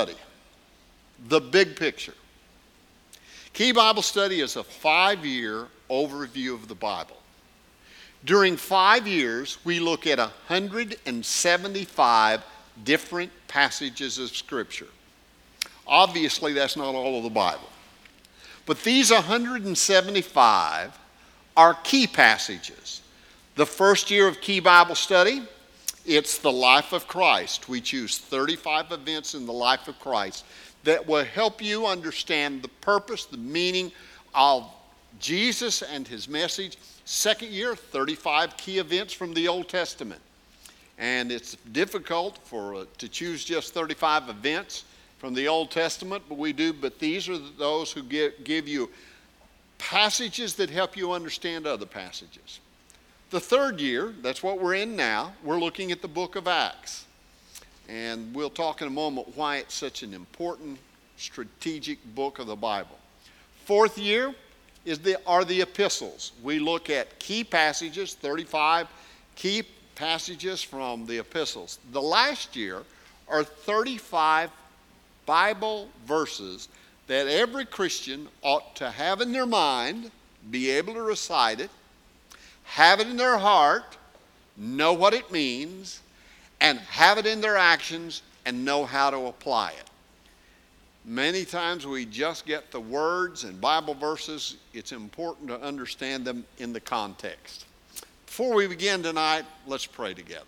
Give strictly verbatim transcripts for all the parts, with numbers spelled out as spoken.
Study, the big picture. Key Bible Study is a five-year overview of the Bible. During five years, we look at one hundred seventy-five different passages of Scripture. Obviously, that's not all of the Bible. But these one hundred seventy-five are key passages. The first year of Key Bible Study, it's the life of Christ. We choose thirty-five events in the life of Christ that will help you understand the purpose, the meaning of Jesus and his message. Second year, thirty-five key events from the Old Testament. And it's difficult for uh, to choose just thirty-five events from the Old Testament, but we do. But these are those who give, give you passages that help you understand other passages. The third year, that's what we're in now, we're looking at the book of Acts. And we'll talk in a moment why it's such an important strategic book of the Bible. Fourth year is the, are the epistles. We look at key passages, thirty-five key passages from the epistles. The last year are thirty-five Bible verses that every Christian ought to have in their mind, be able to recite it, have it in their heart, know what it means, and have it in their actions and know how to apply it. Many times we just get the words and Bible verses. It's important to understand them in the context. Before we begin tonight, let's pray together.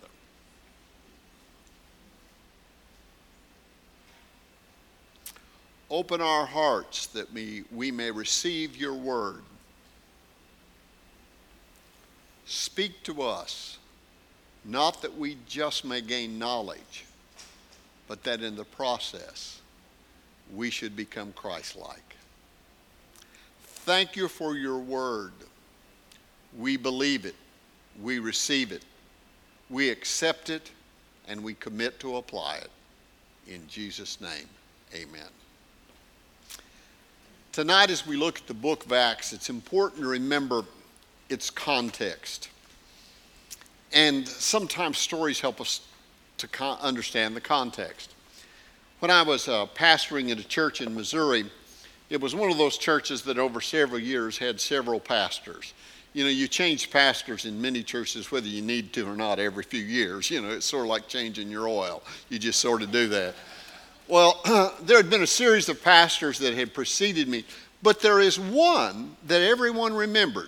Open our hearts that we, we may receive your word. Speak to us, not that we just may gain knowledge, but that in the process we should become Christ-like. Thank you for your word. We believe it, we receive it, we accept it, and we commit to apply it. In Jesus' name, amen. Tonight, as we look at the book of Acts, it's important to remember its context. And sometimes stories help us to con- understand the context. When I was uh, pastoring at a church in Missouri, it was one of those churches that over several years had several pastors. You know, you change pastors in many churches whether you need to or not every few years. You know, it's sort of like changing your oil. You just sort of do that. Well, there had been a series of pastors that had preceded me, but there is one that everyone remembered.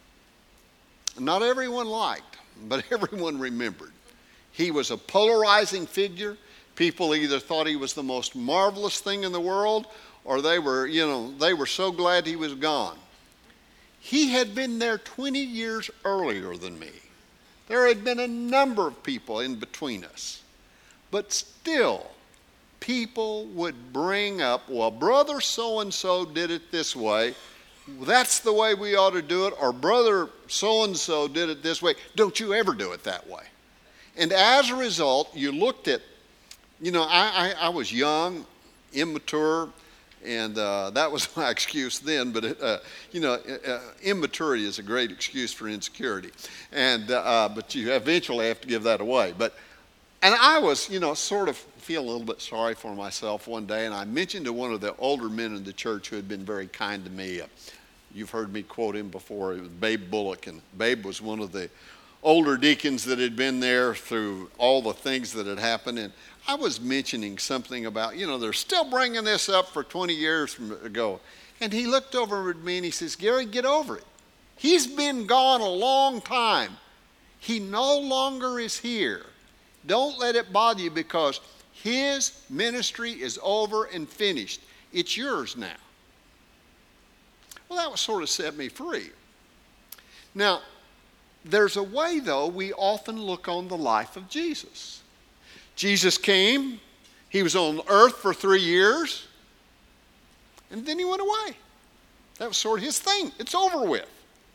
Not everyone liked, but everyone remembered. He was a polarizing figure. People either thought he was the most marvelous thing in the world, or they were, you know, they were so glad he was gone. He had been there twenty years earlier than me. There had been a number of people in between us. But still, people would bring up, well, brother so-and-so did it this way. That's the way we ought to do it. Or brother so-and-so did it this way. Don't you ever do it that way. And as a result, you looked at, you know, I, I, I was young, immature, and uh, that was my excuse then. But, it, uh, you know, uh, immaturity is a great excuse for insecurity. And uh, but you eventually have to give that away. But And I was, you know, sort of feel a little bit sorry for myself one day, and I mentioned to one of the older men in the church who had been very kind to me. Uh, you've heard me quote him before. It was Babe Bullock, and Babe was one of the older deacons that had been there through all the things that had happened. And I was mentioning something about, you know, they're still bringing this up for twenty years from ago. And he looked over at me and he says, Gary, get over it. He's been gone a long time. He no longer is here. Don't let it bother you because his ministry is over and finished. It's yours now. Well, that would sort of set me free. Now, there's a way, though, we often look on the life of Jesus. Jesus came, he was on earth for three years, and then he went away. That was sort of his thing. It's over with.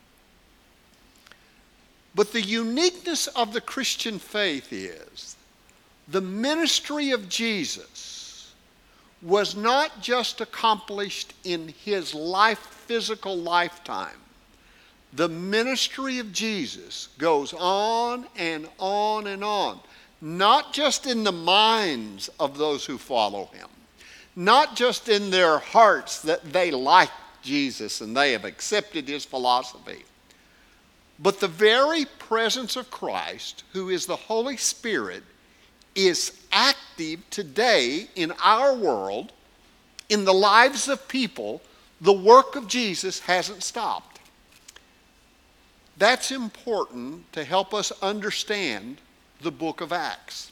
But the uniqueness of the Christian faith is the ministry of Jesus was not just accomplished in his life, physical lifetime. The ministry of Jesus goes on and on and on, not just in the minds of those who follow him. not just in their hearts that they like Jesus and they have accepted his philosophy, but the very presence of Christ, who is the Holy Spirit, is active today in our world, in the lives of people. The work of Jesus hasn't stopped. That's important to help us understand the book of Acts.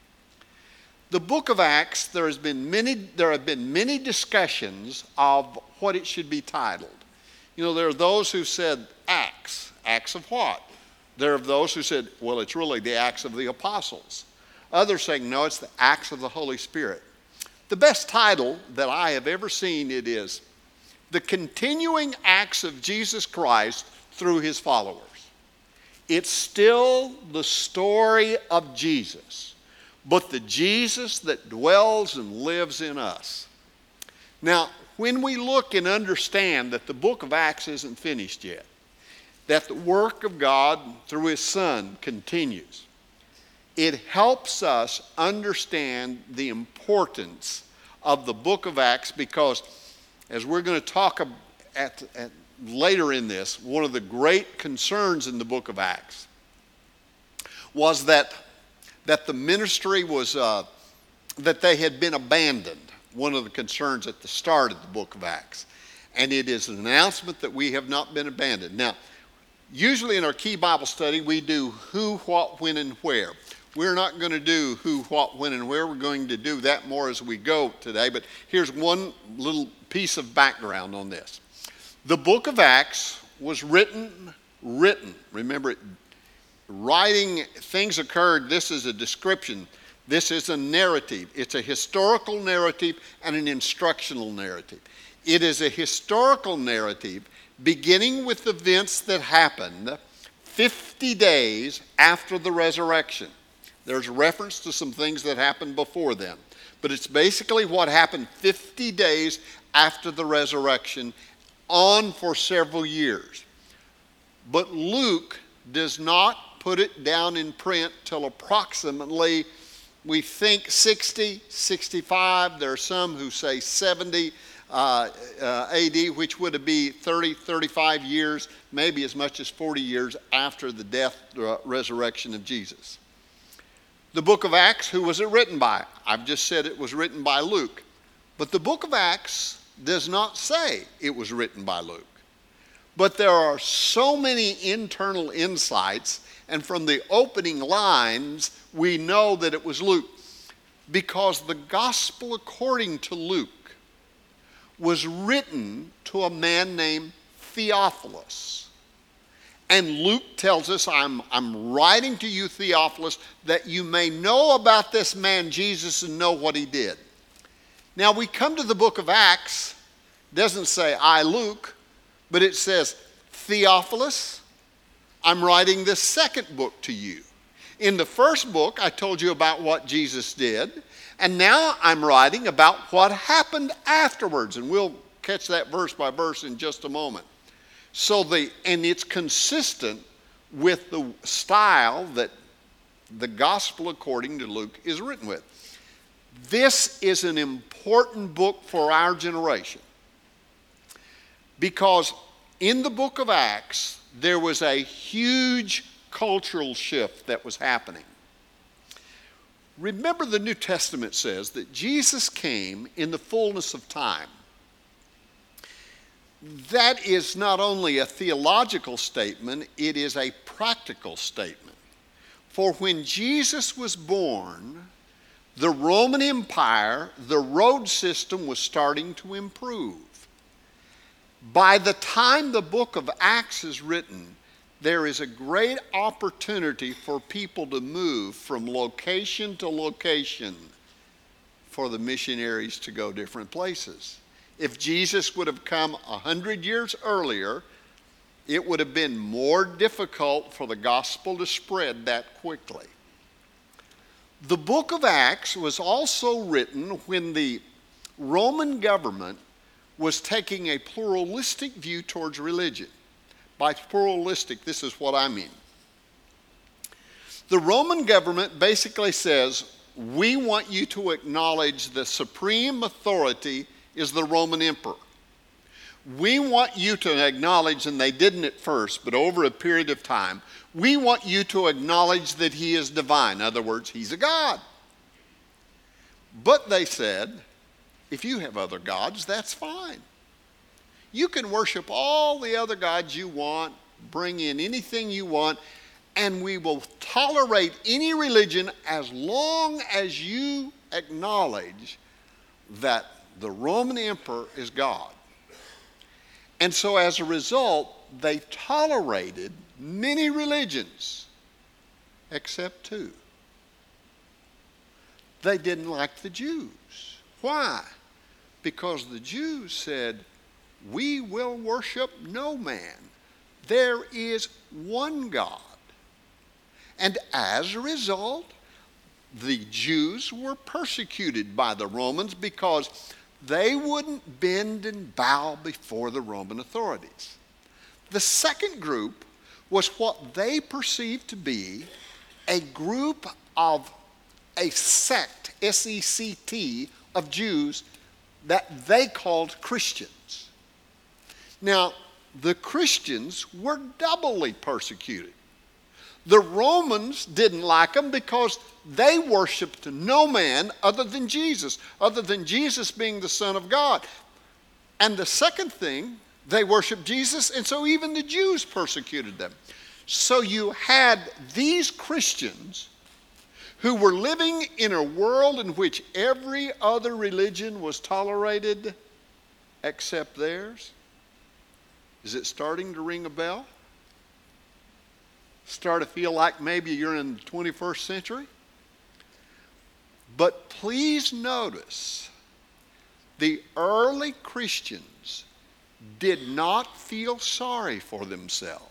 The book of Acts, there has been many, there have been many discussions of what it should be titled. You know, there are those who said Acts. Acts of what? There are those who said, well, it's really the Acts of the Apostles. Others saying, no, it's the Acts of the Holy Spirit. The best title that I have ever seen, it is The Continuing Acts of Jesus Christ Through His Followers. It's still the story of Jesus, but the Jesus that dwells and lives in us. Now, when we look and understand that the book of Acts isn't finished yet, that the work of God through his Son continues, it helps us understand the importance of the book of Acts, because as we're going to talk at, at later in this, one of the great concerns in the book of Acts was that, that the ministry was, uh, that they had been abandoned. One of the concerns at the start of the book of Acts. And it is an announcement that we have not been abandoned. Now, usually in our key Bible study, we do who, what, when, and where. We're not going to do who, what, when, and where. We're going to do that more as we go today. But here's one little piece of background on this. The book of Acts was written, written. Remember, it, writing, things occurred. This is a description. This is a narrative. It's a historical narrative and an instructional narrative. It is a historical narrative beginning with events that happened fifty days after the resurrection. There's reference to some things that happened before then, but it's basically what happened fifty days after the resurrection, on for several years. But Luke does not put it down in print till approximately, we think, sixty, sixty-five. There are some who say seventy uh, uh, A D, which would be thirty, thirty-five years, maybe as much as forty years after the death, uh, resurrection of Jesus. The book of Acts, who was it written by? I've just said it was written by Luke. But the book of Acts does not say it was written by Luke. But there are so many internal insights, and from the opening lines, we know that it was Luke. Because the gospel according to Luke was written to a man named Theophilus. And Luke tells us, I'm, I'm writing to you, Theophilus, that you may know about this man Jesus and know what he did. Now we come to the book of Acts, it doesn't say I, Luke, but it says, Theophilus, I'm writing this second book to you. In the first book, I told you about what Jesus did, and now I'm writing about what happened afterwards, and we'll catch that verse by verse in just a moment. So the, and it's consistent with the style that the gospel according to Luke is written with. This is an important book for our generation, because in the book of Acts, there was a huge cultural shift that was happening. Remember, the New Testament says that Jesus came in the fullness of time. That is not only a theological statement, it is a practical statement. For when Jesus was born, the Roman Empire, the road system was starting to improve. By the time the book of Acts is written, there is a great opportunity for people to move from location to location for the missionaries to go different places. If Jesus would have come a hundred years earlier, it would have been more difficult for the gospel to spread that quickly. The book of Acts was also written when the Roman government was taking a pluralistic view towards religion. By pluralistic, this is what I mean. The Roman government basically says, we want you to acknowledge the supreme authority is the Roman emperor. We want you to acknowledge, and they didn't at first, but over a period of time, we want you to acknowledge that he is divine. In other words, he's a God. But they said, if you have other gods, that's fine. You can worship all the other gods you want, bring in anything you want, and we will tolerate any religion as long as you acknowledge that the Roman emperor is God. And so as a result, they tolerated many religions except two. They didn't like the Jews. Why? Because the Jews said, we will worship no man. There is one God. And as a result, the Jews were persecuted by the Romans because they wouldn't bend and bow before the Roman authorities. The second group was what they perceived to be a group of a sect, S E C T, of Jews that they called Christians. Now, the Christians were doubly persecuted. The Romans didn't like them because they worshiped no man other than Jesus, other than Jesus being the Son of God. And the second thing, they worshiped Jesus, and so even the Jews persecuted them. So you had these Christians who were living in a world in which every other religion was tolerated except theirs. Is it starting to ring a bell? Start to feel like maybe you're in the twenty-first century? But please notice, the early Christians did not feel sorry for themselves.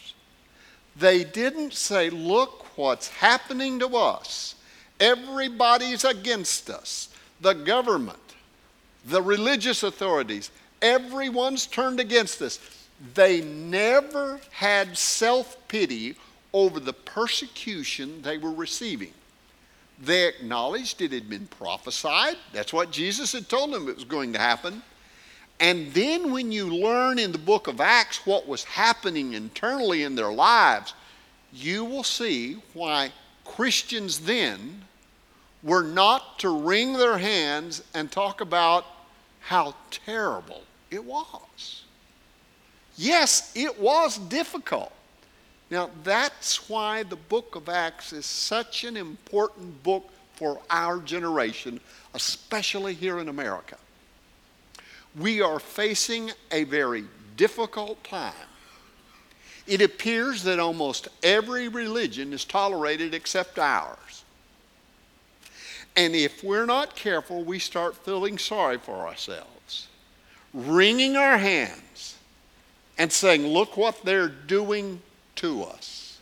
They didn't say, look what's happening to us. Everybody's against us. The government, the religious authorities, everyone's turned against us. They never had self-pity over the persecution they were receiving. They acknowledged it had been prophesied. That's what Jesus had told them it was going to happen. And then when you learn in the book of Acts what was happening internally in their lives, you will see why Christians then were not to wring their hands and talk about how terrible it was. Yes, it was difficult. Now, that's why the book of Acts is such an important book for our generation, especially here in America. We are facing a very difficult time. It appears that almost every religion is tolerated except ours. And if we're not careful, we start feeling sorry for ourselves, wringing our hands and saying, look what they're doing to us.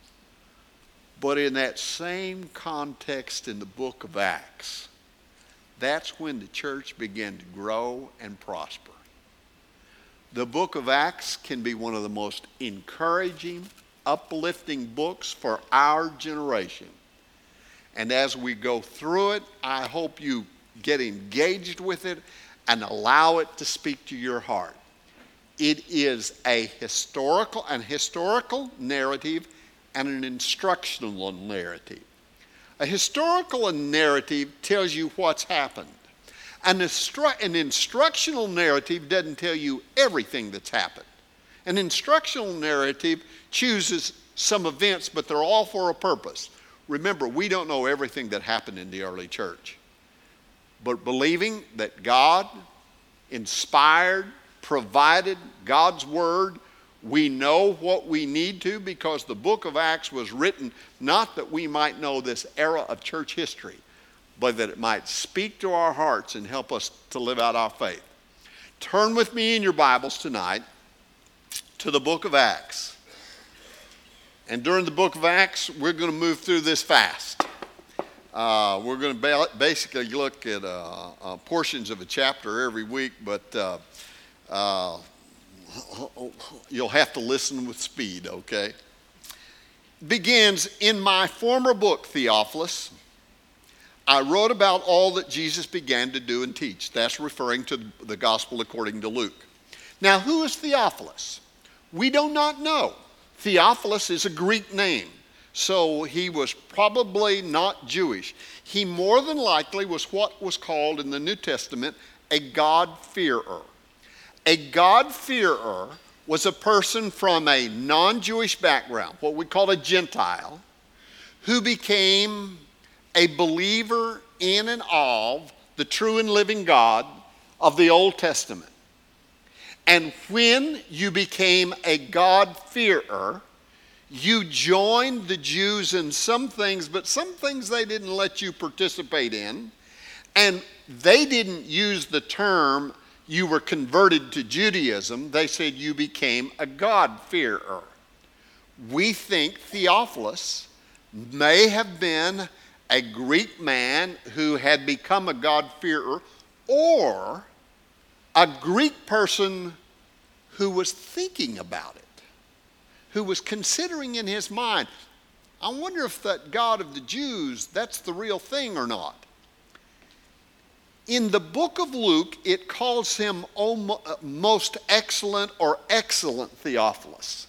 But in that same context in the book of Acts, that's when the church began to grow and prosper. The book of Acts can be one of the most encouraging, uplifting books for our generation. And as we go through it, I hope you get engaged with it and allow it to speak to your heart. It is a historical, an historical narrative and an instructional narrative. A historical narrative tells you what's happened. An, instru- an instructional narrative doesn't tell you everything that's happened. An instructional narrative chooses some events, but they're all for a purpose. Remember, we don't know everything that happened in the early church. But believing that God inspired, provided God's word, we know what we need to because the book of Acts was written not that we might know this era of church history, but that it might speak to our hearts and help us to live out our faith. Turn with me in your Bibles tonight to the book of Acts. And during the book of Acts, we're going to move through this fast. Uh, we're going to ba- basically look at uh, uh, portions of a chapter every week, but uh, uh, you'll have to listen with speed, okay? Begins, in my former book, Theophilus, I wrote about all that Jesus began to do and teach. That's referring to the gospel according to Luke. Now, who is Theophilus? We do not know. Theophilus is a Greek name, so he was probably not Jewish. He more than likely was what was called in the New Testament a God-fearer. A God-fearer was a person from a non-Jewish background, what we call a Gentile, who became a believer in and of the true and living God of the Old Testament. And when you became a God-fearer, you joined the Jews in some things, but some things they didn't let you participate in. And they didn't use the term you were converted to Judaism. They said you became a God-fearer. We think Theophilus may have been a Greek man who had become a God-fearer, or a Greek person who was thinking about it, who was considering in his mind, I wonder if that God of the Jews, that's the real thing or not. In the book of Luke, it calls him most excellent or excellent Theophilus.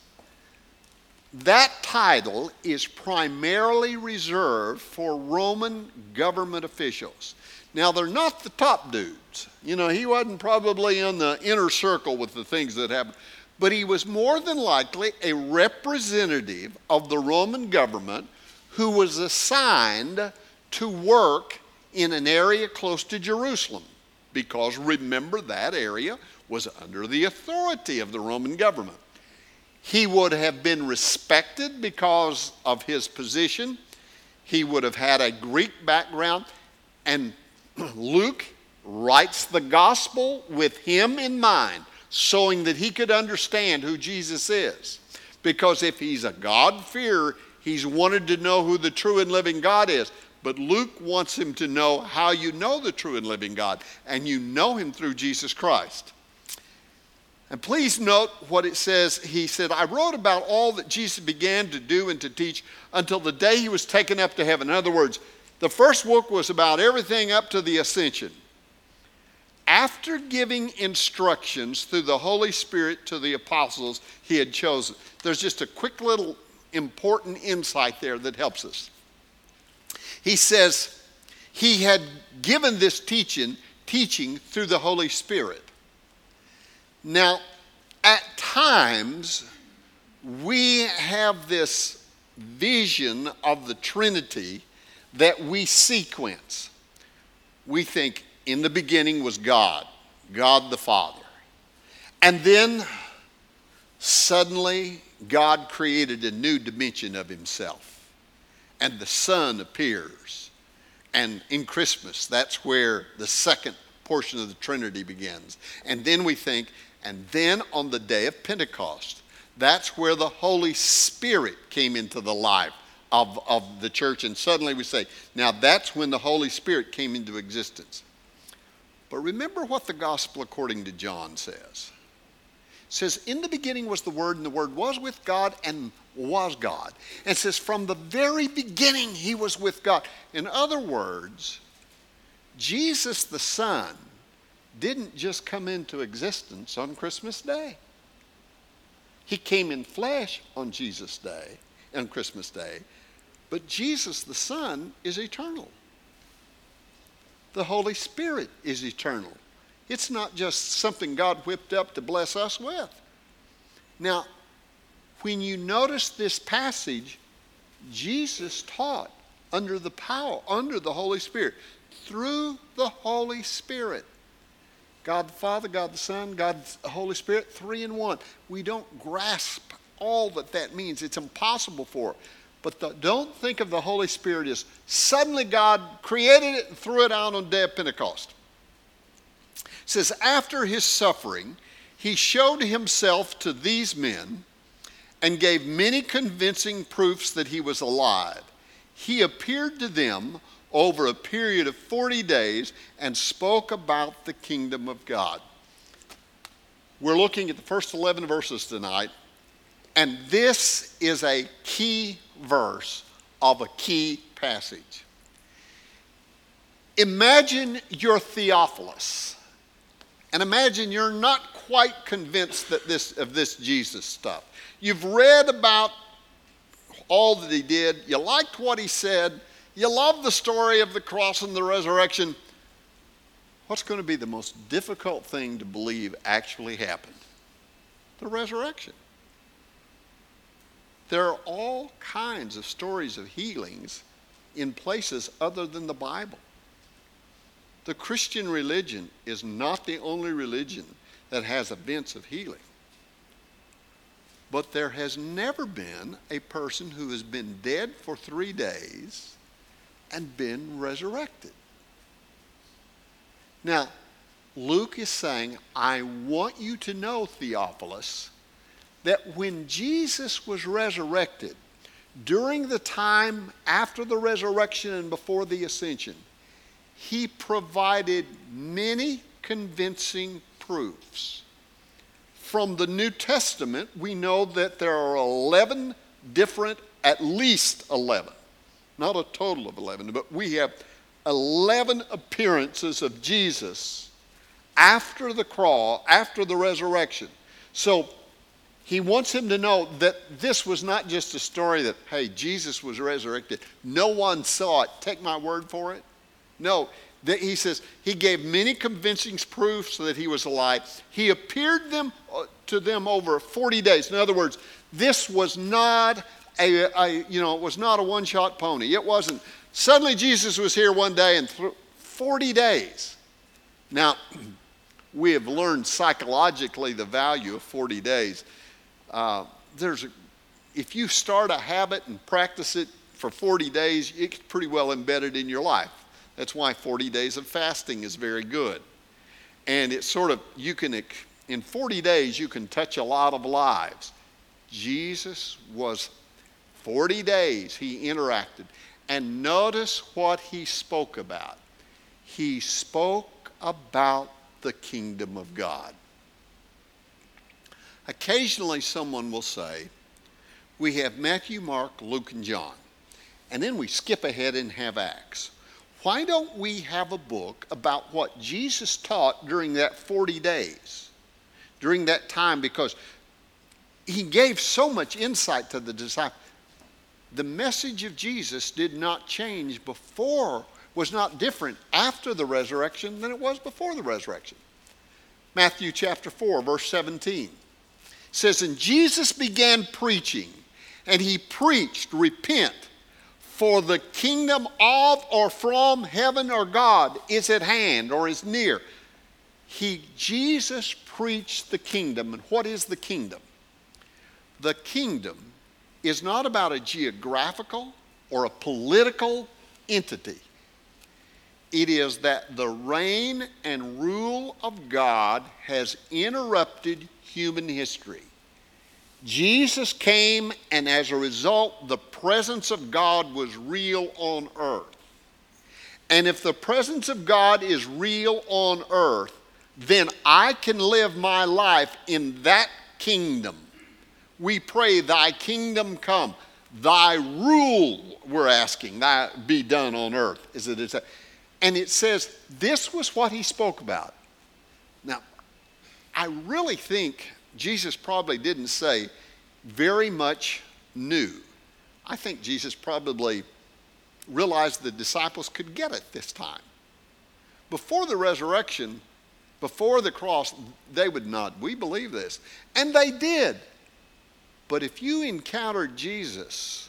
That title is primarily reserved for Roman government officials. Now, they're not the top dudes. You know, he wasn't probably in the inner circle with the things that happened, but he was more than likely a representative of the Roman government who was assigned to work in an area close to Jerusalem, because remember, that area was under the authority of the Roman government. He would have been respected because of his position. He would have had a Greek background. And Luke writes the gospel with him in mind, showing that he could understand who Jesus is. Because if he's a God-fearer, he's wanted to know who the true and living God is. But Luke wants him to know how you know the true and living God. And you know him through Jesus Christ. And please note what it says. He said, I wrote about all that Jesus began to do and to teach until the day he was taken up to heaven. In other words, the first book was about everything up to the ascension. After giving instructions through the Holy Spirit to the apostles he had chosen. There's just a quick little important insight there that helps us. He says he had given this teaching, teaching through the Holy Spirit. Now, at times, we have this vision of the Trinity that we sequence. We think in the beginning was God, God the Father. And then suddenly God created a new dimension of himself. And the Son appears. And in Christmas, that's where the second portion of the Trinity begins. And then we think, and then on the day of Pentecost, that's where the Holy Spirit came into the life of, of the church. And suddenly we say, now that's when the Holy Spirit came into existence. But remember what the gospel according to John says. It says, in the beginning was the Word, and the Word was with God and was God. And it says, from the very beginning he was with God. In other words, Jesus the Son didn't just come into existence on Christmas Day. He came in flesh on Jesus Day, on Christmas Day. But Jesus the Son is eternal. The Holy Spirit is eternal. It's not just something God whipped up to bless us with. Now, when you notice this passage, Jesus taught under the power, under the Holy Spirit, through the Holy Spirit. God the Father, God the Son, God the Holy Spirit, three in one. We don't grasp all that that means. It's impossible for it. But the, don't think of the Holy Spirit as suddenly God created it and threw it out on the day of Pentecost. It says, after his suffering, he showed himself to these men and gave many convincing proofs that he was alive. He appeared to them over a period of forty days and spoke about the kingdom of God. We're looking at the first eleven verses tonight, and this is a key verse of a key passage. Imagine you're Theophilus, and imagine you're not quite convinced that this of this Jesus stuff. You've read about all that he did. You liked what he said. You love the story of the cross and the resurrection. What's going to be the most difficult thing to believe actually happened? The resurrection. There are all kinds of stories of healings in places other than the Bible. The Christian religion is not the only religion that has events of healing. But there has never been a person who has been dead for three days and been resurrected. Now, Luke is saying, I want you to know, Theophilus, that when Jesus was resurrected, during the time after the resurrection and before the ascension, he provided many convincing proofs. From the New Testament, we know that there are eleven different, at least eleven, not a total of eleven, but we have eleven appearances of Jesus after the cross, after the resurrection. So he wants him to know that this was not just a story that, hey, Jesus was resurrected. No one saw it. Take my word for it. No, that he says he gave many convincing proofs that he was alive. He appeared them to them over forty days. In other words, this was not a, a you know, it was not a one-shot pony. It wasn't. Suddenly Jesus was here one day and th- forty days. Now, we have learned psychologically the value of forty days. Uh, there's a, if you start a habit and practice it for forty days, it's pretty well embedded in your life. That's why forty days of fasting is very good. And it's sort of, you can, in forty days, you can touch a lot of lives. Jesus was forty days, he interacted. And notice what he spoke about. He spoke about the kingdom of God. Occasionally someone will say, we have Matthew, Mark, Luke, and John. And then we skip ahead and have Acts. Why don't we have a book about what Jesus taught during that forty days? During that time, because he gave so much insight to the disciples. The message of Jesus did not change before, was not different after the resurrection than it was before the resurrection. Matthew chapter four, verse seventeen says, and Jesus began preaching, and he preached, repent, for the kingdom of or from heaven or God is at hand or is near. He, Jesus preached the kingdom. And what is the kingdom? The kingdom is not about a geographical or a political entity. It is that the reign and rule of God has interrupted human history. Jesus came, and as a result, the presence of God was real on earth. And if the presence of God is real on earth, then I can live my life in that kingdom. We pray, thy kingdom come. Thy rule, we're asking, thy be done on earth. Is it? And it says, this was what he spoke about. Now, I really think Jesus probably didn't say very much new. I think Jesus probably realized the disciples could get it this time. Before the resurrection, before the cross, they would nod, we believe this. And they did. But if you encountered Jesus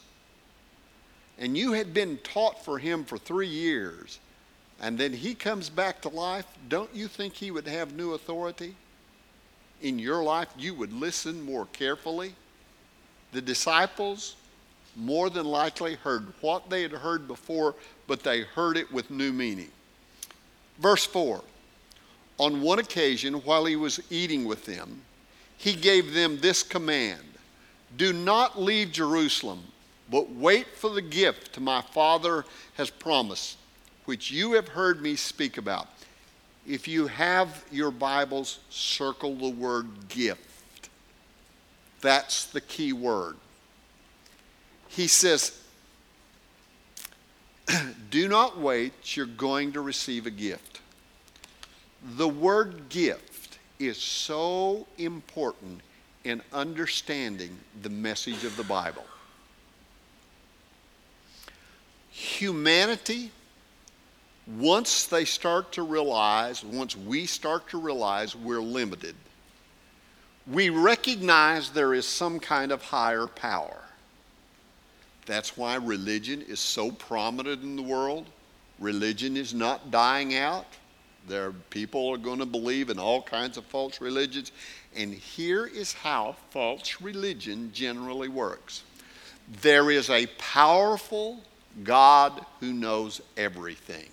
and you had been taught for him for three years and then he comes back to life, don't you think he would have new authority? In your life, you would listen more carefully. The disciples more than likely heard what they had heard before, but they heard it with new meaning. Verse four, on one occasion while he was eating with them, he gave them this command, do not leave Jerusalem, but wait for the gift my Father has promised, which you have heard me speak about. If you have your Bibles, circle the word gift. That's the key word. He says, Do not wait, you're going to receive a gift. The word gift is so important in understanding the message of the Bible. Humanity, once they start to realize, once we start to realize we're limited, we recognize there is some kind of higher power. That's why religion is so prominent in the world. Religion is not dying out. There are people are going to believe in all kinds of false religions. And here is how false religion generally works. There is a powerful God who knows everything.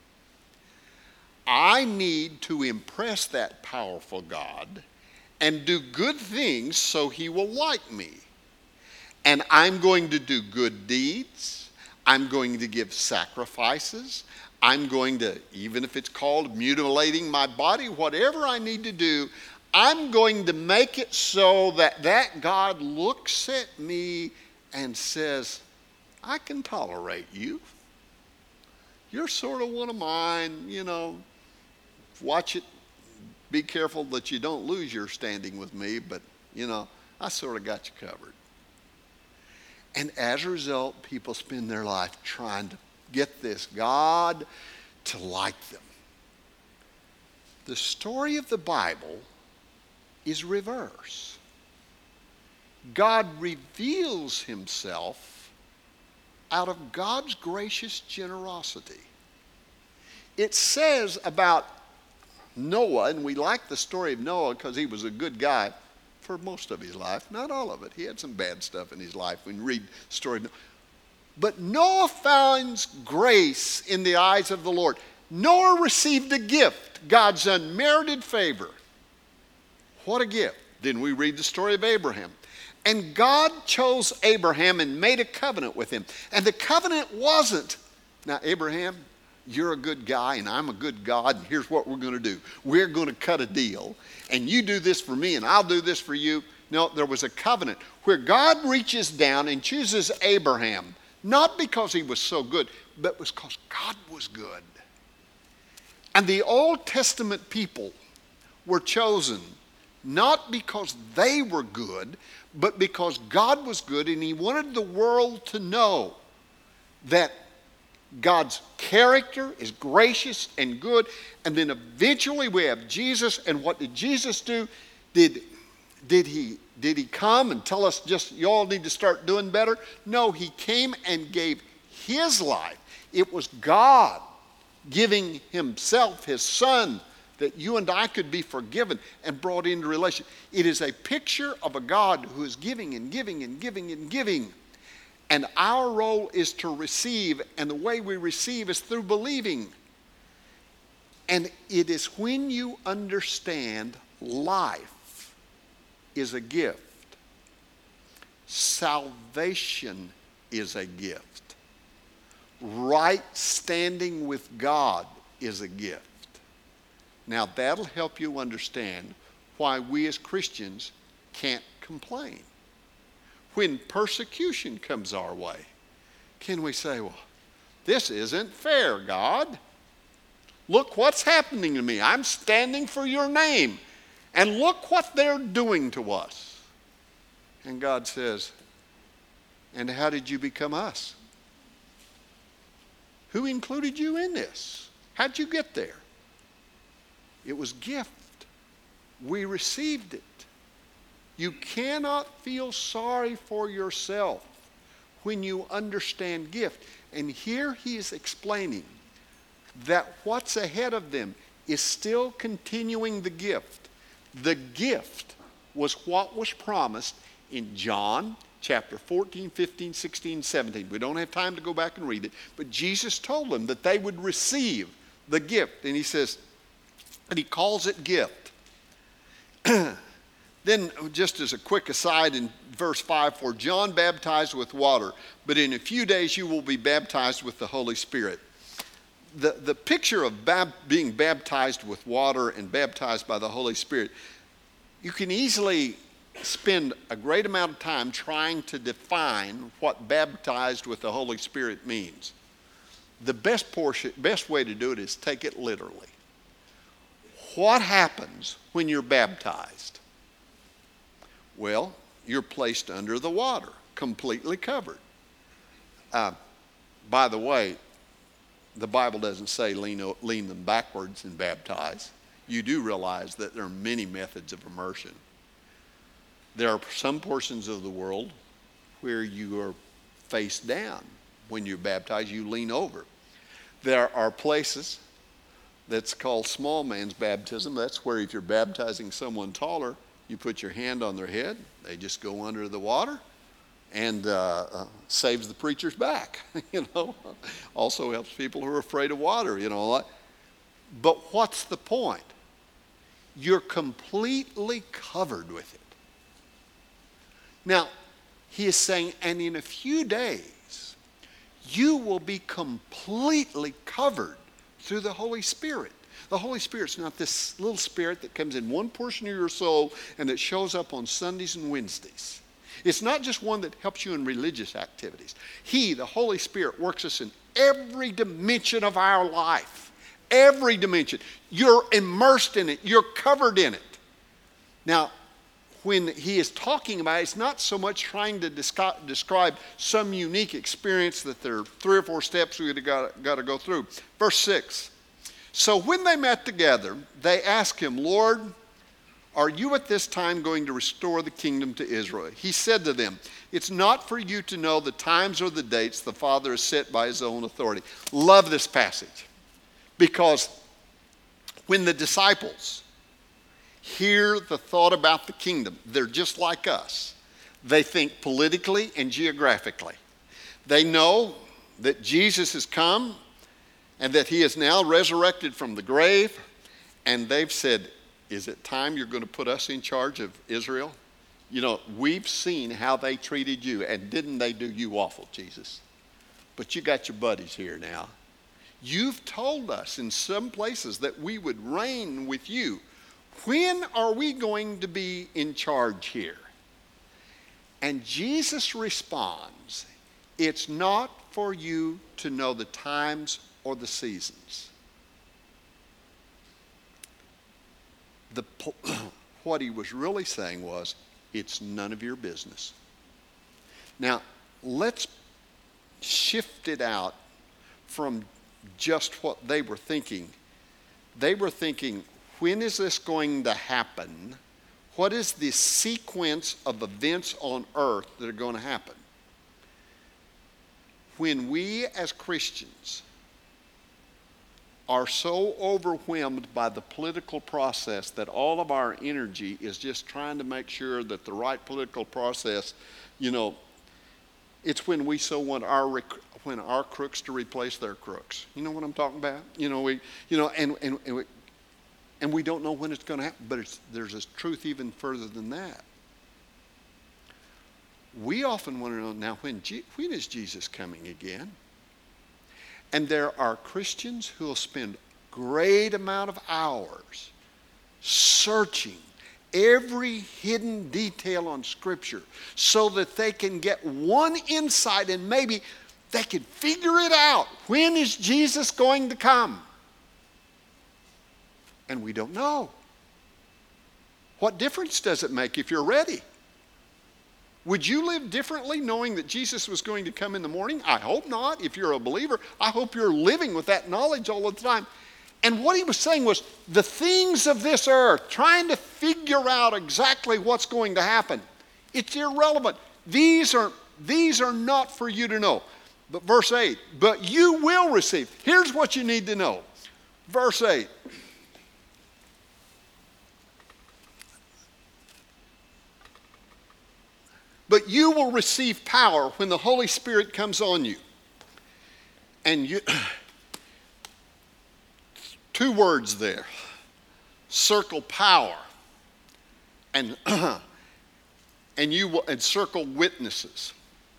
I need to impress that powerful God and do good things so he will like me. And I'm going to do good deeds. I'm going to give sacrifices. I'm going to, even if it's called mutilating my body, whatever I need to do, I'm going to make it so that that God looks at me and says, I can tolerate you. You're sort of one of mine, you know. Watch it. Be careful that you don't lose your standing with me, but, you know, I sort of got you covered. And as a result, people spend their life trying to get this God to like them. The story of the Bible is reverse. God reveals himself out of God's gracious generosity. It says about Noah, and we like the story of Noah because he was a good guy for most of his life, not all of it. He had some bad stuff in his life when you read the story of Noah. But Noah finds grace in the eyes of the Lord. Noah received a gift, God's unmerited favor. What a gift. Then we read the story of Abraham. And God chose Abraham and made a covenant with him. And the covenant wasn't, now Abraham, you're a good guy and I'm a good God, and here's what we're going to do. We're going to cut a deal, and you do this for me and I'll do this for you. No, there was a covenant where God reaches down and chooses Abraham, not because he was so good, but because God was good. And the Old Testament people were chosen not because they were good, but because God was good, and he wanted the world to know that God's character is gracious and good. And then eventually we have Jesus. And what did Jesus do? Did, did, he, did he come and tell us just, you all need to start doing better? No, he came and gave his life. It was God giving himself, his son, that you and I could be forgiven and brought into relation. It is a picture of a God who is giving and giving and giving and giving. And our role is to receive, and the way we receive is through believing. And it is when you understand life is a gift. Salvation is a gift. Right standing with God is a gift. Now that'll help you understand why we as Christians can't complain. When persecution comes our way, can we say, well, this isn't fair, God. Look what's happening to me. I'm standing for your name. And look what they're doing to us. And God says, and how did you become us? Who included you in this? How'd you get there? It was gift. We received it. You cannot feel sorry for yourself when you understand gift. And here he is explaining that what's ahead of them is still continuing the gift. The gift was what was promised in John chapter fourteen, fifteen, sixteen, seventeen. We don't have time to go back and read it, but Jesus told them that they would receive the gift. And he says, and he calls it gift. Then, just as a quick aside, in verse five, for John baptized with water, but in a few days you will be baptized with the Holy Spirit. The, the picture of bab- being baptized with water and baptized by the Holy Spirit, you can easily spend a great amount of time trying to define what baptized with the Holy Spirit means. the best portion, best way to do it is take it literally. What happens when you're baptized? Well, you're placed under the water, completely covered. Uh, by the way, the Bible doesn't say lean, lean them backwards and baptize. You do realize that there are many methods of immersion. There are some portions of the world where you are face down. When you're baptized, you lean over. There are places that's called small man's baptism. That's where if you're baptizing someone taller, you put your hand on their head, they just go under the water, and uh, uh, saves the preacher's back, you know. Also helps people who are afraid of water, you know. But what's the point? You're completely covered with it. Now, he is saying, and in a few days, you will be completely covered through the Holy Spirit. The Holy Spirit's not this little spirit that comes in one portion of your soul and that shows up on Sundays and Wednesdays. It's not just one that helps you in religious activities. He, the Holy Spirit, works us in every dimension of our life. Every dimension. You're immersed in it. You're covered in it. Now, when he is talking about it, it's not so much trying to descri- describe some unique experience that there are three or four steps we've got, got to go through. Verse six. So when they met together, they asked him, Lord, are you at this time going to restore the kingdom to Israel? He said to them, it's not for you to know the times or the dates the Father has set by his own authority. Love this passage, because when the disciples hear the thought about the kingdom, they're just like us. They think politically and geographically. They know that Jesus has come and that he is now resurrected from the grave, and they've said, is it time you're going to put us in charge of Israel? You know, we've seen how they treated you, and didn't they do you awful, Jesus? But you got your buddies here now. You've told us in some places that we would reign with you. When are we going to be in charge here? And Jesus responds, it's not for you to know the times or the seasons. The, what he was really saying was, it's none of your business. Now, let's shift it out from just what they were thinking. They were thinking, when is this going to happen? What is the sequence of events on earth that are going to happen? When we as Christians are so overwhelmed by the political process that all of our energy is just trying to make sure that the right political process, you know, it's when we so want our rec- when our crooks to replace their crooks. You know what I'm talking about? You know, we, you know, and and and we, and we don't know when it's going to happen. But it's, there's a truth even further than that. We often want to know now when G- when is Jesus coming again? And there are Christians who will spend great amount of hours searching every hidden detail on Scripture so that they can get one insight and maybe they can figure it out. When is Jesus going to come? And we don't know. What difference does it make if you're ready? Would you live differently knowing that Jesus was going to come in the morning? I hope not. If you're a believer, I hope you're living with that knowledge all the time. And what he was saying was the things of this earth, trying to figure out exactly what's going to happen, it's irrelevant. These are, these are not for you to know. But verse eight, but you will receive. Here's what you need to know. Verse eight. But you will receive power when the Holy Spirit comes on you. And you, two words there. Circle power. And, and you will encircle witnesses.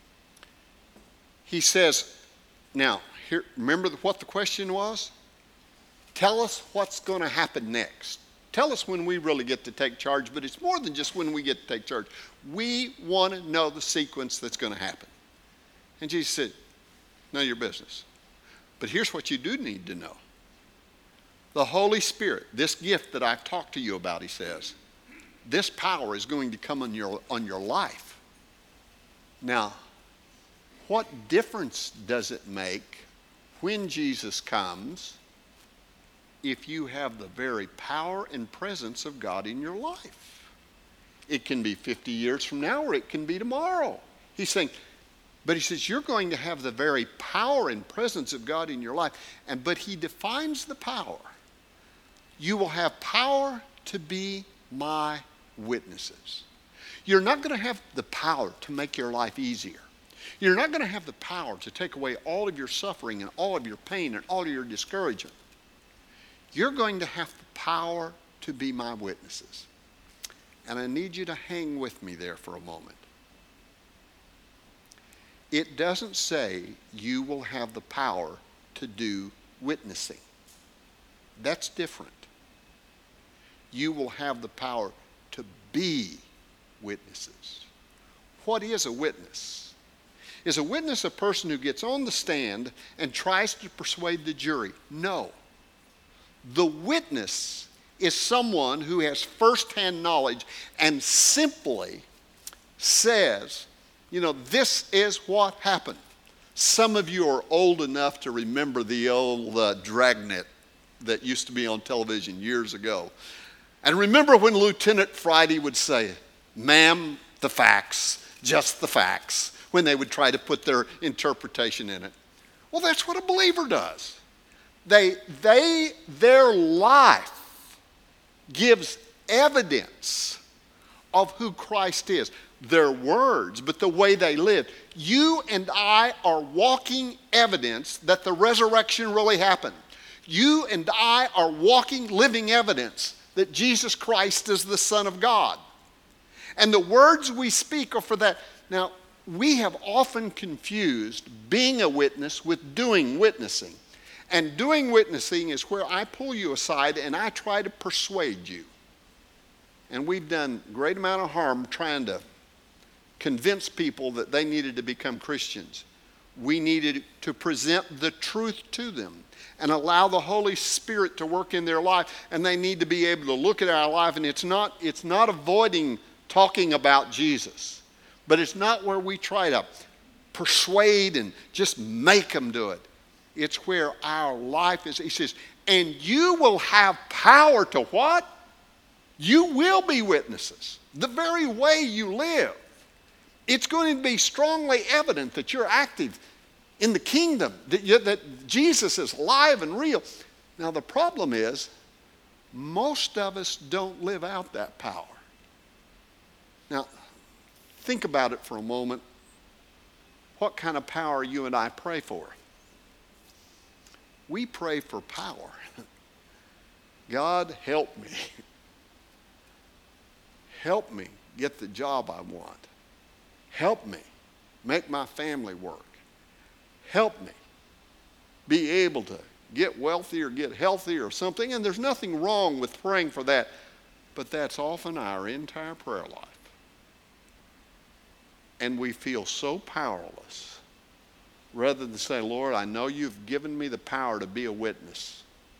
He says, now, here, remember what the question was? Tell us what's going to happen next. Tell us when we really get to take charge, but it's more than just when we get to take charge. We want to know the sequence that's going to happen. And Jesus said, none of your business. But here's what you do need to know. The Holy Spirit, this gift that I've talked to you about, he says, this power is going to come on your, on your life. Now, what difference does it make when Jesus comes if you have the very power and presence of God in your life? It can be fifty years from now, or it can be tomorrow. He's saying, but he says, you're going to have the very power and presence of God in your life. And but he defines the power. You will have power to be my witnesses. You're not going to have the power to make your life easier. You're not going to have the power to take away all of your suffering and all of your pain and all of your discouragement. You're going to have the power to be my witnesses. And I need you to hang with me there for a moment. It doesn't say you will have the power to do witnessing. That's different. You will have the power to be witnesses. What is a witness? Is a witness a person who gets on the stand and tries to persuade the jury? No. The witness is someone who has firsthand knowledge and simply says, you know, this is what happened. Some of you are old enough to remember the old uh, dragnet that used to be on television years ago. And remember when Lieutenant Friday would say, ma'am, the facts, just the facts, when they would try to put their interpretation in it. Well, that's what a believer does. They, they, their life gives evidence of who Christ is. Their words, but the way they live. You and I are walking evidence that the resurrection really happened. You and I are walking, living evidence that Jesus Christ is the Son of God. And the words we speak are for that. Now, we have often confused being a witness with doing witnessing. And doing witnessing is where I pull you aside and I try to persuade you. And we've done a great amount of harm trying to convince people that they needed to become Christians. We needed to present the truth to them and allow the Holy Spirit to work in their life. And they need to be able to look at our life. And it's not, it's not avoiding talking about Jesus. But it's not where we try to persuade and just make them do it. It's where our life is. He says, and you will have power to what? You will be witnesses. The very way you live. It's going to be strongly evident that you're active in the kingdom, that, you, that Jesus is alive and real. Now the problem is, most of us don't live out that power. Now, think about it for a moment. What kind of power you and I pray for? We pray for power. God, help me. Help me get the job I want. Help me make my family work. Help me be able to get wealthy or get healthy or something. And there's nothing wrong with praying for that. But that's often our entire prayer life. And we feel so powerless. Rather than say, Lord, I know you've given me the power to be a witness.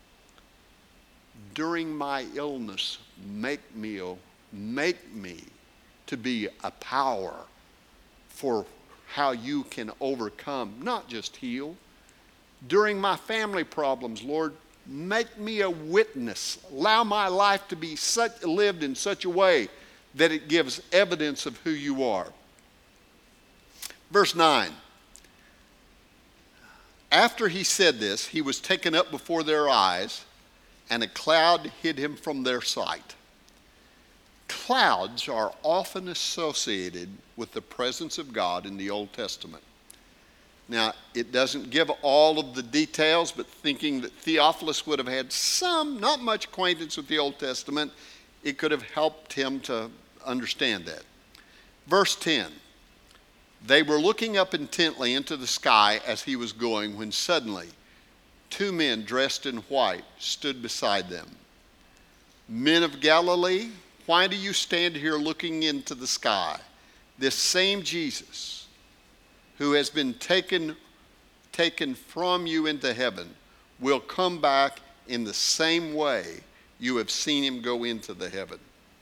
During my illness, make me, make me to be a power for how you can overcome, not just heal. During my family problems, Lord, make me a witness. Allow my life to be such, lived in such a way that it gives evidence of who you are. Verse nine. After he said this, he was taken up before their eyes, and a cloud hid him from their sight. Clouds are often associated with the presence of God in the Old Testament. Now, it doesn't give all of the details, but thinking that Theophilus would have had some, not much acquaintance with the Old Testament, it could have helped him to understand that. Verse ten. They were looking up intently into the sky as he was going, when suddenly two men dressed in white stood beside them. Men of Galilee, why do you stand here looking into the sky? This same Jesus, who has been taken taken from you into heaven will come back in the same way you have seen him go into the heaven.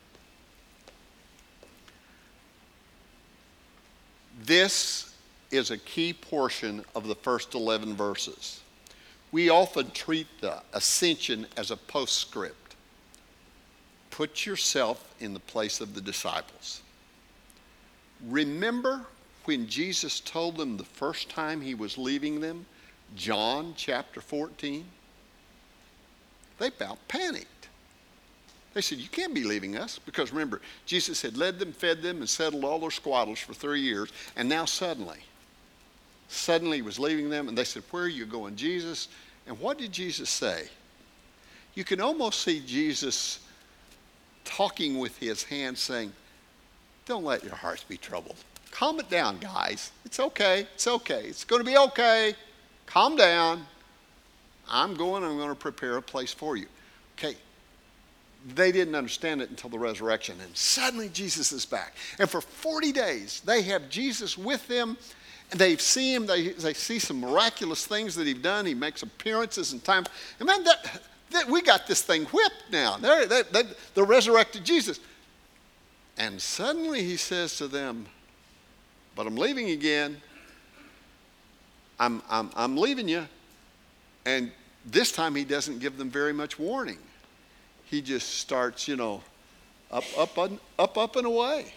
This is a key portion of the first eleven verses. We often treat the ascension as a postscript. Put yourself in the place of the disciples. Remember when Jesus told them the first time he was leaving them, John chapter fourteen? They about panicked. They said, you can't be leaving us. Because remember, Jesus had led them, fed them, and settled all their squatters for three years. And now suddenly, suddenly he was leaving them. And they said, where are you going, Jesus? And what did Jesus say? You can almost see Jesus talking with his hands saying, don't let your hearts be troubled. Calm it down, guys. It's okay. It's okay. It's going to be okay. Calm down. I'm going. I'm going to prepare a place for you. Okay. They didn't understand it until the resurrection. And suddenly Jesus is back. And for forty days, they have Jesus with them. And they see him. They, they see some miraculous things that he's done. He makes appearances in time. And man, that, that, we got this thing whipped now. They're, they, they, the resurrected Jesus. And suddenly he says to them, but I'm leaving again. I'm, I'm, I'm leaving you. And this time he doesn't give them very much warning. He just starts, you know, up, up, up, up and away.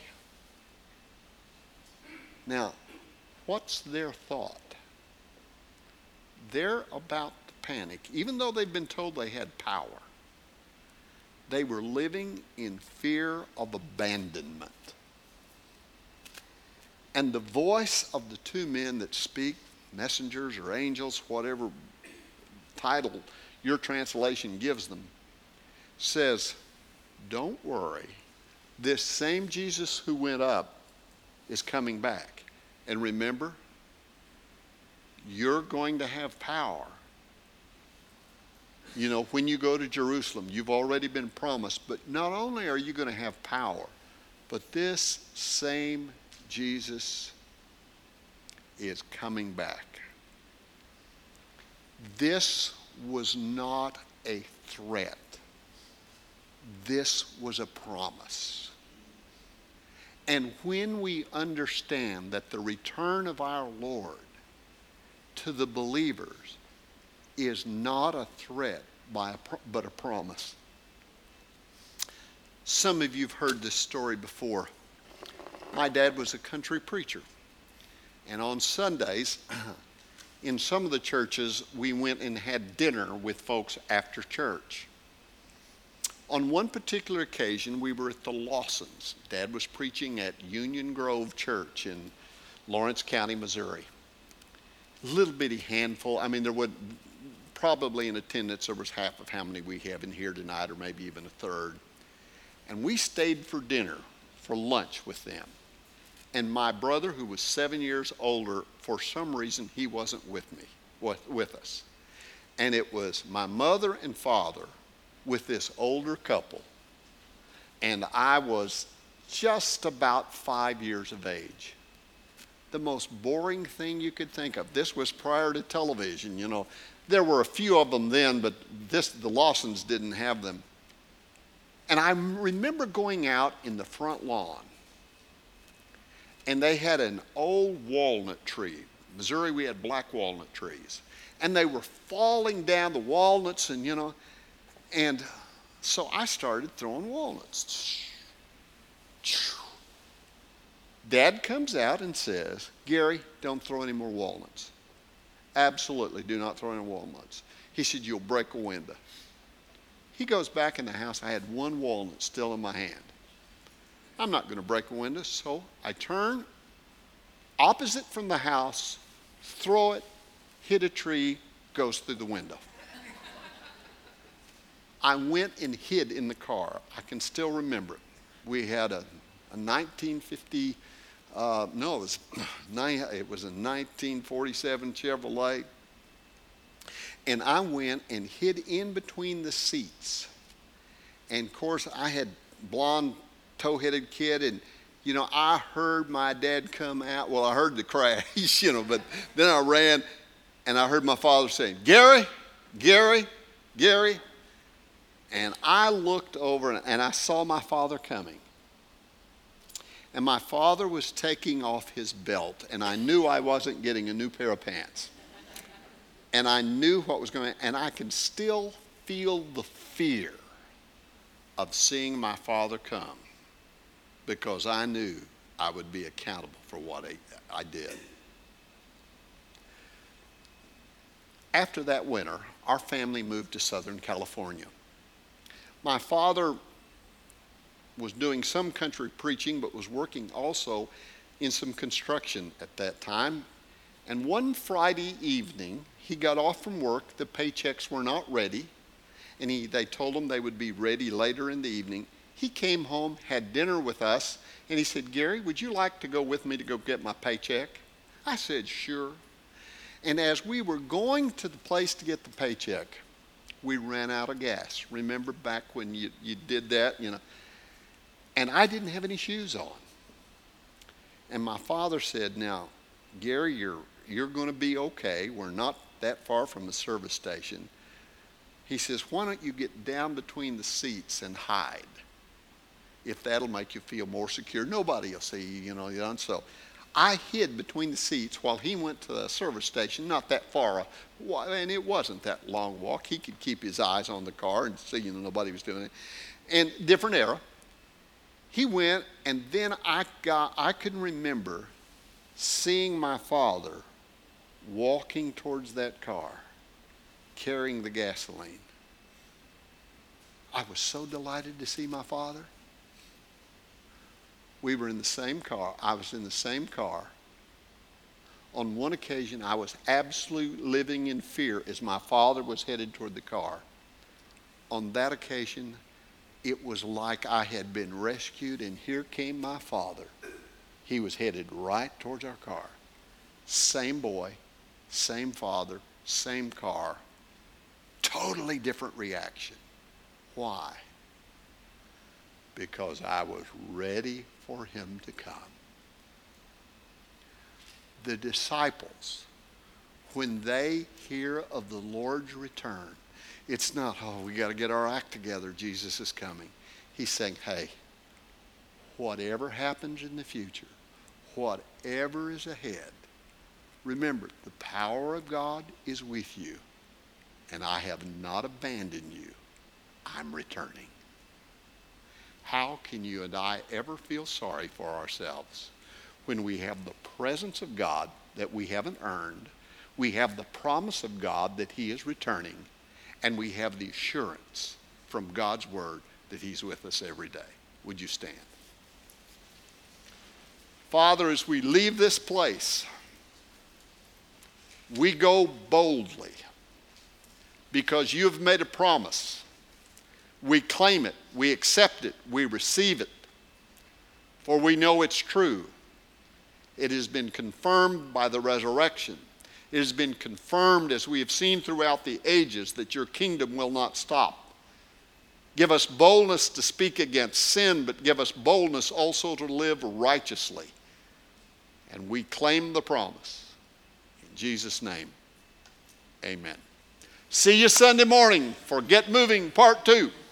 Now, what's their thought? They're about to panic. Even though they've been told they had power, they were living in fear of abandonment. And the voice of the two men that speak, messengers or angels, whatever title your translation gives them, says, don't worry. This same Jesus who went up is coming back. And remember, you're going to have power. You know, when you go to Jerusalem, you've already been promised, but not only are you going to have power, but this same Jesus is coming back. This was not a threat. This was a promise. And when we understand that the return of our Lord to the believers is not a threat by a, but a promise. Some of you have heard this story before. My dad was a country preacher. And on Sundays, in some of the churches, we went and had dinner with folks after church. On one particular occasion, we were at the Lawsons. Dad was preaching at Union Grove Church in Lawrence County, Missouri. A little bitty handful. I mean, there would probably in attendance, there was half of how many we have in here tonight, or maybe even a third. And we stayed for dinner, for lunch with them. And my brother, who was seven years older, for some reason, he wasn't with me, with us. And it was my mother and father with this older couple, and I was just about five years of age. The most boring thing you could think of. This was prior to television, you know. There were a few of them then, but this, the Lawsons didn't have them. And I remember going out in the front lawn, and they had an old walnut tree. In Missouri, we had black walnut trees. And they were falling down, the walnuts, and you know, and so I started throwing walnuts. Dad comes out and says, Gary, don't throw any more walnuts. Absolutely, do not throw any walnuts. He said, you'll break a window. He goes back in the house. I had one walnut still in my hand. I'm not going to break a window, so I turn opposite from the house, throw it, hit a tree, goes through the window. I went and hid in the car. I can still remember it. We had a, a nineteen fifty, uh, no, it was, it was a nineteen forty-seven Chevrolet. And I went and hid in between the seats. And of course, I had blonde, tow-headed kid, and you know, I heard my dad come out. Well, I heard the crash, you know, but then I ran. And I heard my father saying, Gary, Gary, Gary. And I looked over and I saw my father coming. And my father was taking off his belt, and I knew I wasn't getting a new pair of pants. And I knew what was going to, and I could still feel the fear of seeing my father come, because I knew I would be accountable for what I, I did. After that winter, our family moved to Southern California. My father was doing some country preaching, but was working also in some construction at that time. And one Friday evening, he got off from work. The paychecks were not ready, and he, they told him they would be ready later in the evening. He came home, had dinner with us, and he said, Gary, would you like to go with me to go get my paycheck? I said, sure. And as we were going to the place to get the paycheck, we ran out of gas. Remember back when you, you did that, you know? And I didn't have any shoes on. And my father said, now, Gary, you're, you're going to be okay. We're not that far from the service station. He says, why don't you get down between the seats and hide? If that'll make you feel more secure. Nobody will see you, you know. You know. And so I hid between the seats while he went to the service station, not that far, and it wasn't that long walk. He could keep his eyes on the car and see, you know, nobody was doing it. And different era. He went, and then I got, I can remember seeing my father walking towards that car, carrying the gasoline. I was so delighted to see my father. We were in the same car. I was in the same car. On one occasion, I was absolutely living in fear as my father was headed toward the car. On that occasion, it was like I had been rescued, and here came my father. He was headed right towards our car. Same boy, same father, same car. Totally different reaction. Why? Because I was ready for him to come. The disciples, when they hear of the Lord's return, it's not, oh, we got to get our act together, Jesus is coming. He's saying, hey, whatever happens in the future, whatever is ahead, remember, the power of God is with you, and I have not abandoned you. I'm returning. How can you and I ever feel sorry for ourselves when we have the presence of God that we haven't earned, we have the promise of God that he is returning, and we have the assurance from God's word that he's with us every day? Would you stand? Father, as we leave this place, we go boldly because you have made a promise. We claim it, we accept it, we receive it, for we know it's true. It has been confirmed by the resurrection. It has been confirmed, as we have seen throughout the ages, that your kingdom will not stop. Give us boldness to speak against sin, but give us boldness also to live righteously. And we claim the promise. In Jesus' name, amen. See you Sunday morning for Get Moving Part two.